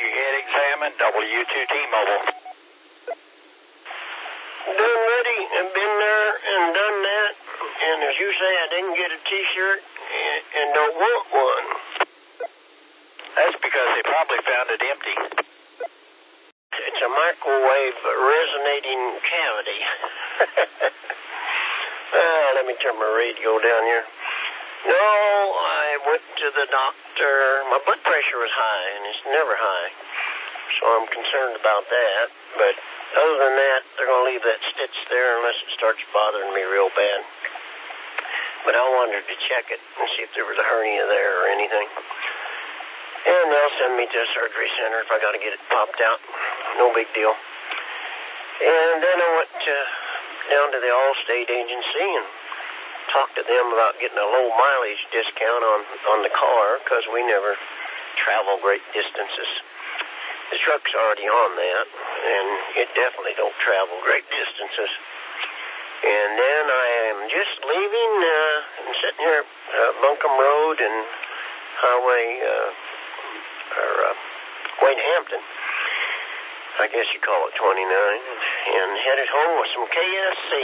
head examined, W2T Mobile. Done ready and been there and done that. And as you say, I didn't get a T-shirt and don't want one. That's because they probably found it empty. It's a microwave resonating cavity. Let me turn my radio down here. No, I went to the doctor. My blood pressure was high, and it's never high. So I'm concerned about that. But other than that, they're going to leave that stitch there unless it starts bothering me real bad. But I wanted to check it and see if there was a hernia there or anything. And they'll send me to a surgery center if I got to get it popped out. No big deal. And then I went down to the Allstate agency and talked to them about getting a low mileage discount on the car because we never travel great distances. The truck's already on that, and it definitely don't travel great distances. And then I am just leaving and sitting here at Buncombe Road and Highway Wayne Hampton. I guess you call it 29, and headed home with some KSC.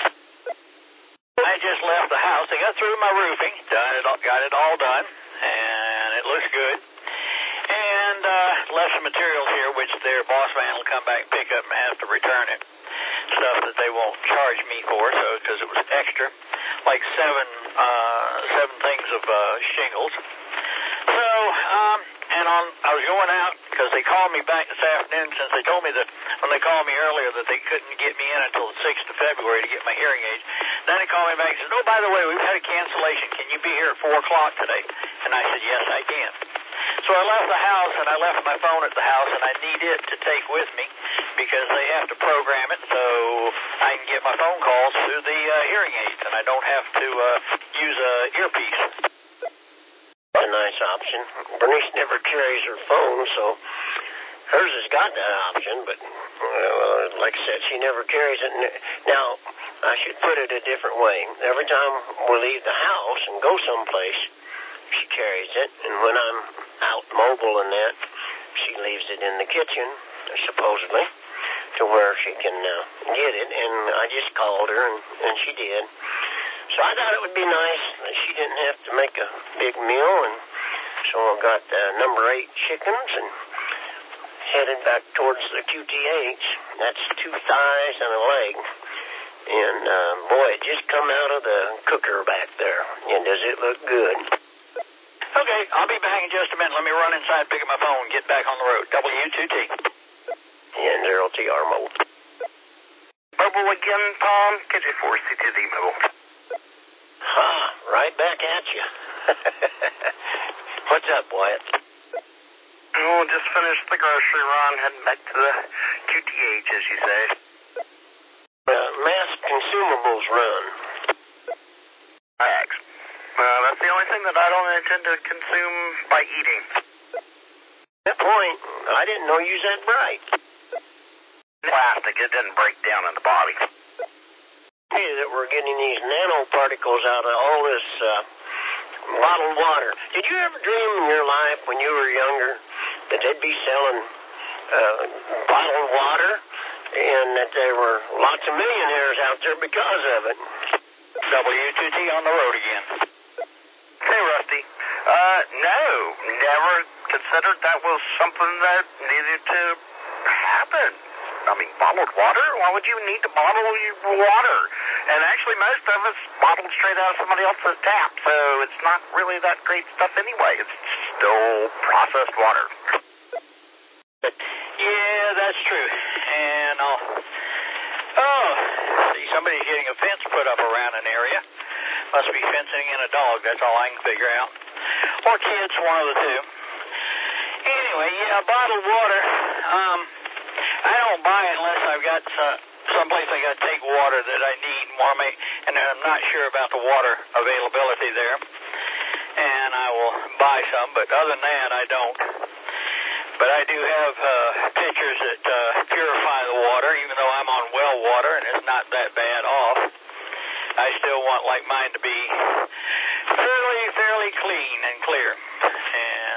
I just left the house. I got through my roofing, got it all done, and it looks good. And left some materials here, which their boss man will come back and pick up and have to return it. Stuff that they won't charge me for, so because it was extra, like seven things of shingles. So, I was going out because they called me back this afternoon since they told me that when they called me earlier that they couldn't get me in until the 6th of February to get my hearing aids. Then they called me back and said, oh, by the way, we've had a cancellation. Can you be here at 4 o'clock today? And I said, yes, I can. So I left the house, and I left my phone at the house, and I need it to take with me because they have to program it so I can get my phone calls through the hearing aids, and I don't have to use a earpiece. A nice option. Bernice never carries her phone, so hers has got that option, but like I said, she never carries it. Now, I should put it a different way. Every time we leave the house and go someplace, she carries it, and when I'm out mobile and that, she leaves it in the kitchen, supposedly, to where she can get it, and I just called her, and she did. So I thought it would be nice that she didn't have to make a big meal, and so I got number 8 chickens and headed back towards the QTH. That's 2 thighs and a leg. And, boy, it just come out of the cooker back there. And does it look good? Okay, I'll be back in just a minute. Let me run inside, pick up my phone, and get back on the road. W2T. And 0TR Mobile. Mobile again, Tom. KJ4CTD Mobile. Right back at you. What's up, Wyatt? Oh, just finished the grocery run, heading back to the QTH, as you say. Mass consumables run. Thanks. That's the only thing that I don't intend to consume by eating. That point, I didn't know you was that bright. Plastic, it didn't break down in the body. That we're getting these nanoparticles out of all this bottled water. Did you ever dream in your life when you were younger that they'd be selling bottled water and that there were lots of millionaires out there because of it? W2T on the road again. Hey, Rusty. No, never considered that was something that needed to happen. I mean, bottled water? Why would you need to bottle your water? And actually, most of it's bottled straight out of somebody else's tap, so it's not really that great stuff anyway. It's still processed water. Yeah, that's true. And see, somebody's getting a fence put up around an area. Must be fencing in a dog. That's all I can figure out. Or kids, one of the two. Anyway, yeah, bottled water. I don't buy it unless I've got someplace I got to take water that I need and want to make, and I'm not sure about the water availability there. And I will buy some, but other than that, I don't. But I do have pitchers that purify the water, even though I'm on well water and it's not that bad off. I still want mine to be fairly clean and clear. And the picture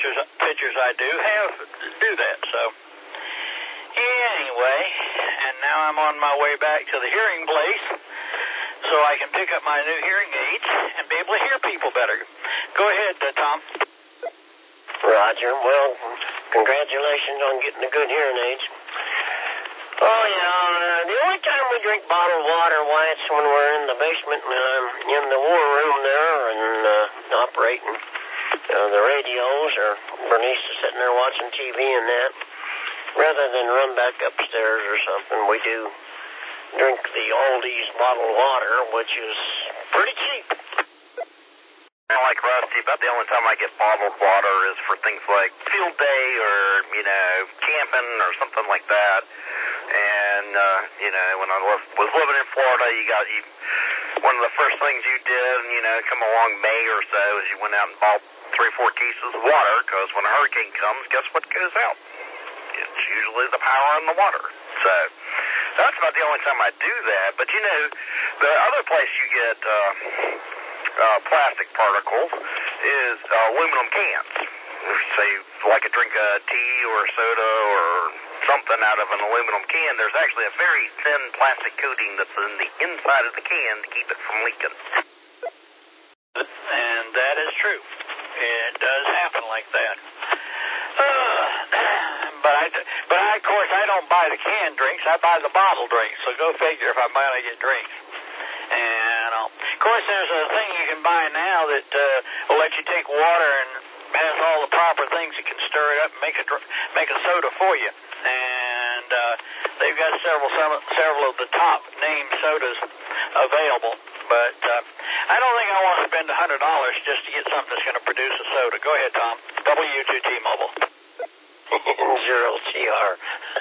pictures I do do that. So anyway, and now I'm on my way back to the hearing place so I can pick up my new hearing aids and be able to hear people better. Go ahead, Tom. Roger. Well, congratulations on getting the good hearing aids. Oh, yeah, the only time we drink bottled water, Wyatt's when we're in the basement and I'm in the war room there and operating the radios, or Bernice is sitting there watching TV and that. Rather than run back upstairs or something, we do drink the Aldi's bottled water, which is pretty cheap. I like Rusty, about the only time I get bottled water is for things like field day or, camping or something like that. And, when I was living in Florida, one of the first things you did, come along May or so, is you went out and bought 3-4 cases of water, because when a hurricane comes, guess what goes out? It's usually the power and the water. So that's about the only time I do that. But, the other place you get plastic particles is aluminum cans. So you like to drink a tea or a soda or something out of an aluminum can, there's actually a very thin plastic coating that's in the inside of the can to keep it from leaking. And that is true. It does happen like that. But of course, I don't buy the canned drinks. I buy the bottle drinks. So go figure if I'm going to get drinks. And of course, there's a thing you can buy now that will let you take water and has all the proper things that can stir it up and make a soda for you. And they've got several of the top name sodas available. But I don't think I want to spend $100 just to get something that's going to produce a soda. Go ahead, Tom. W2T Mobile. 0TR.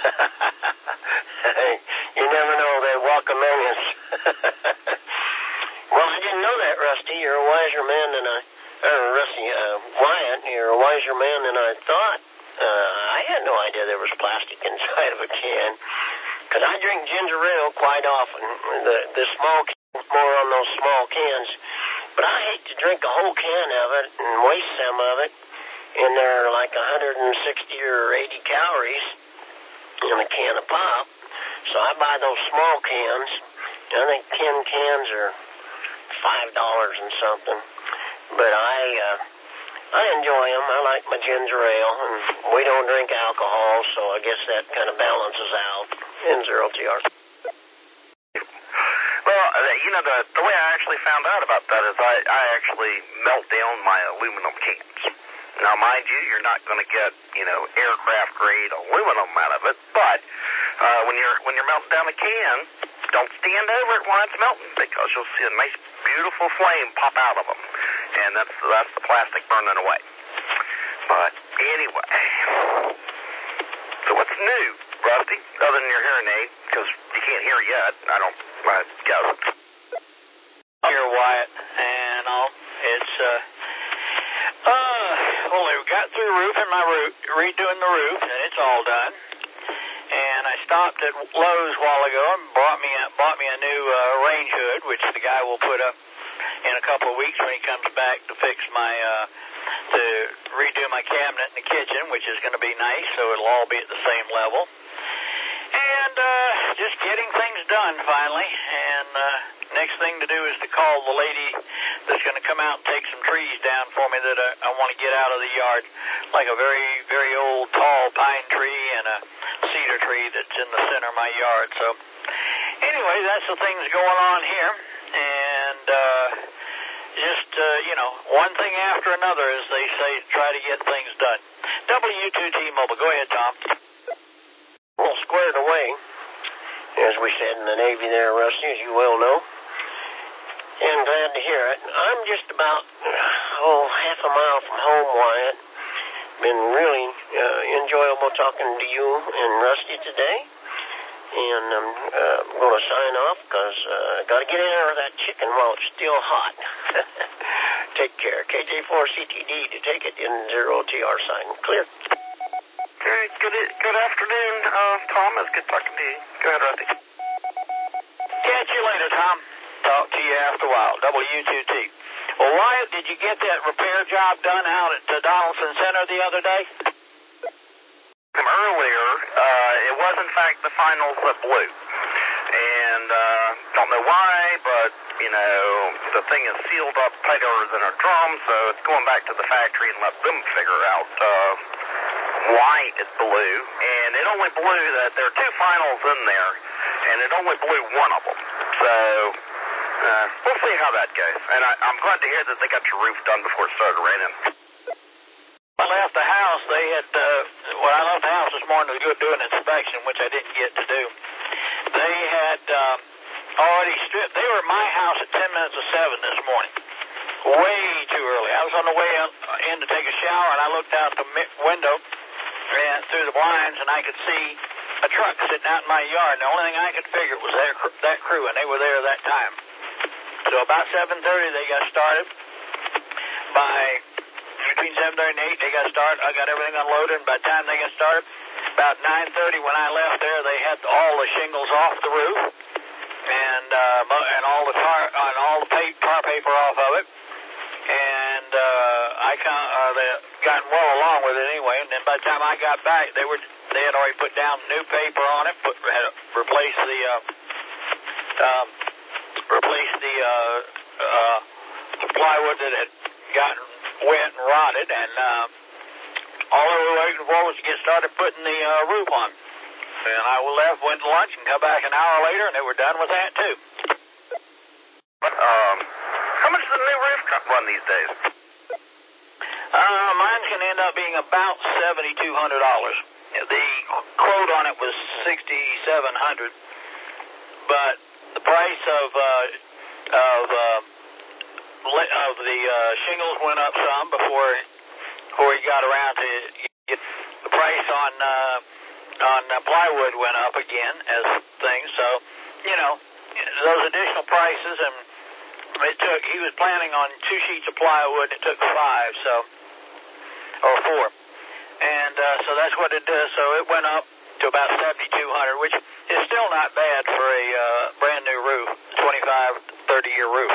You never know, they walk among us. Well, I didn't know that, Rusty. You're a wiser man than Wyatt, you're a wiser man than I thought. I had no idea there was plastic inside of a can, because I drink ginger ale quite often. The small cans, more on those small cans. But I hate to drink a whole can of it and waste some of it. And they're like 160 or 80 calories in a can of pop. So I buy those small cans. I think 10 cans are $5 and something. But I enjoy them. I like my ginger ale. And we don't drink alcohol, so I guess that kind of balances out in 0TR. Well, the way I actually found out about that is I actually melt down my aluminum cans. Now, mind you, you're not going to get, aircraft grade aluminum out of it, but when you're melting down a can, don't stand over it while it's melting, because you'll see a nice, beautiful flame pop out of them, and that's the plastic burning away. But anyway, so what's new, Rusty, other than your hearing aid? Because you can't hear yet. I guess. Here, Wyatt, and it's well, they got through redoing the roof, and it's all done. And I stopped at Lowe's a while ago and bought me a new range hood, which the guy will put up in a couple of weeks when he comes back to fix to redo my cabinet in the kitchen, which is going to be nice, so it'll all be at the same level. And just getting things done finally. And next thing to do is to call the lady that's going to come out and take some trees down for me that I want to get out of the yard, like a very, very old tall pine tree and a cedar tree that's in the center of my yard. So anyway, that's the things going on here. And just, one thing after another, as they say, try to get things done. W2T Mobile. Go ahead, Tom. Well, squared away, as we said in the Navy there, Rusty, as you well know. And glad to hear it. I'm just about, half a mile from home, Wyatt. Been really enjoyable talking to you and Rusty today. And I'm going to sign off because I got to get in there with that chicken while it's still hot. Take care. KJ4CTD to take it in 0TR sign. Clear. Okay, good afternoon, Tom. It's good talking to you. Go ahead, Rusty. Catch you later, Tom. Talk to you after a while. W2T. Well, Wyatt, did you get that repair job done out at Donaldson Center the other day? Earlier, it was in fact the finals that blew. And don't know why, but, the thing is sealed up tighter than a drum, so it's going back to the factory and let them figure out why it blew. And it only blew that there are two finals in there, and it only blew one of them. So we'll see how that goes. And I'm glad to hear that they got your roof done before it started raining. I left the house. They had, when I left the house this morning to go do an inspection, which I didn't get to do, they had already stripped. They were at my house at 10 minutes of 7 this morning. Way too early. I was on the way in to take a shower, and I looked out the window and through the blinds, and I could see a truck sitting out in my yard. And the only thing I could figure was that crew, and they were there that time. So about 7:30 they got started. Between 7:30 and 8 they got started. I got everything unloaded, and by the time they got started, about 9:30 when I left there, they had all the shingles off the roof and all the tar paper off of it. And they gotten well along with it anyway. And then by the time I got back, they had already put down new paper on it, replaced the plywood that had gotten wet and rotted, and all they were waiting for was to get started putting the roof on. And I left, went to lunch, and come back an hour later, and they were done with that too. How much does a new roof run these days? Mine's going to end up being about $7,200. The quote on it was $6,700, but the price of the shingles went up some before he got around to get the price on plywood went up again as things. So those additional prices, and he was planning on 2 sheets of plywood. It took 5, or 4. And so that's what it does. So it went up to about $7,200, which is still not bad for a brand new roof, 25, 30-year roof,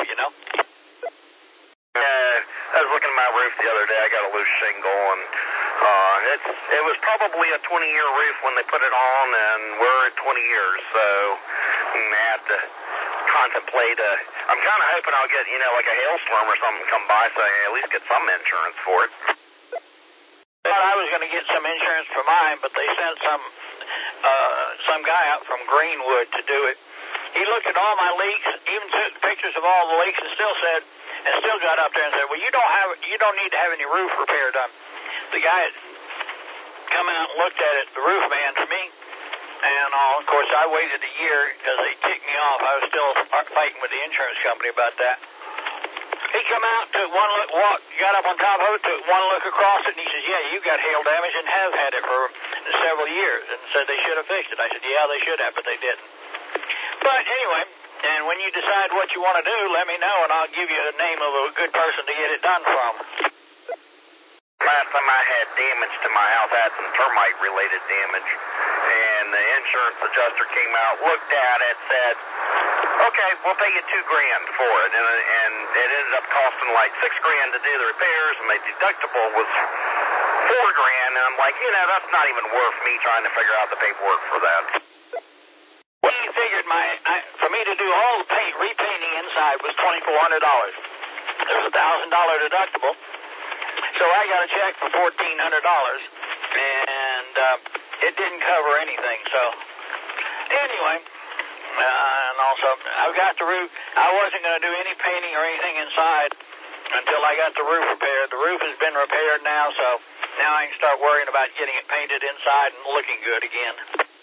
I was looking at my roof the other day. I got a loose shingle, and it was probably a 20-year roof when they put it on, and we're at 20 years, so I have to contemplate. I'm kind of hoping I'll get, like a hailstorm or something come by, so I at least get some insurance for it. Well, I was going to get some insurance for mine, but they sent some guy out from Greenwood to do it. He looked at all my leaks, even took pictures of all the leaks, and still got up there and said, "Well, you don't need to have any roof repair done." The guy had come out and looked at it, the roof man, for me, and of course I waited a year because they ticked me off. I was still fighting with the insurance company about that. He come out, took one look, got up on top of it, took one look across it, and he says, "Yeah, you got hail damage and have had it for several years," and said they should have fixed it. I said, "Yeah, they should have, but they didn't." But anyway, and when you decide what you want to do, let me know, and I'll give you the name of a good person to get it done from. Last time I had damage to my house, I had some termite-related damage, and the insurance adjuster came out, looked at it, said, "Okay, we'll pay you $2,000 for it," and it ended up costing like $6,000 to do the repairs, and my deductible was $4,000, and I'm like, that's not even worth me trying to figure out the paperwork for that. Well, he figured for me to do all the repainting inside was $2,400. There was a $1,000 deductible. So I got a check for $1,400, and it didn't cover anything. So anyway, and also I've got the roof. I wasn't going to do any painting or anything inside until I got the roof repaired. The roof has been repaired now, so now I can start worrying about getting it painted inside and looking good again.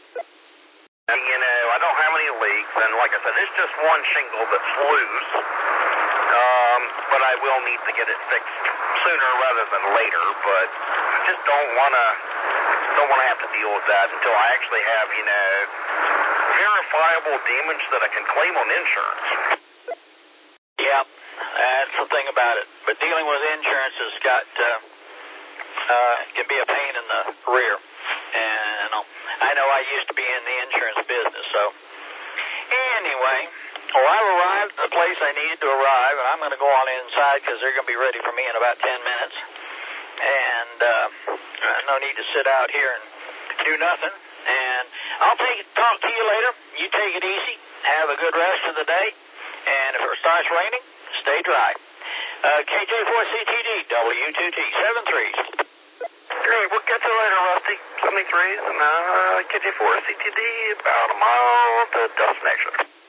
I don't have any leaks, and like I said, it's just one shingle that's loose, but I will need to get it fixed sooner rather than later, but I just don't want to have to deal with that until I actually have, verifiable damage that I can claim on insurance. Yeah, that's the thing about it. But dealing with insurance has can be a pain in the rear. And I know I used to be in the insurance business, so anyway, Well, I've arrived at the place I needed to arrive, and I'm going to go on inside because they're going to be ready for me in about 10 minutes. And no need to sit out here and do nothing. And I'll talk to you later. You take it easy. Have a good rest of the day. And if it starts raining, stay dry. KJ4CTD, W2T, 73s. Great, we'll catch you later, Rusty. 73s and KJ4CTD, about a mile to destination.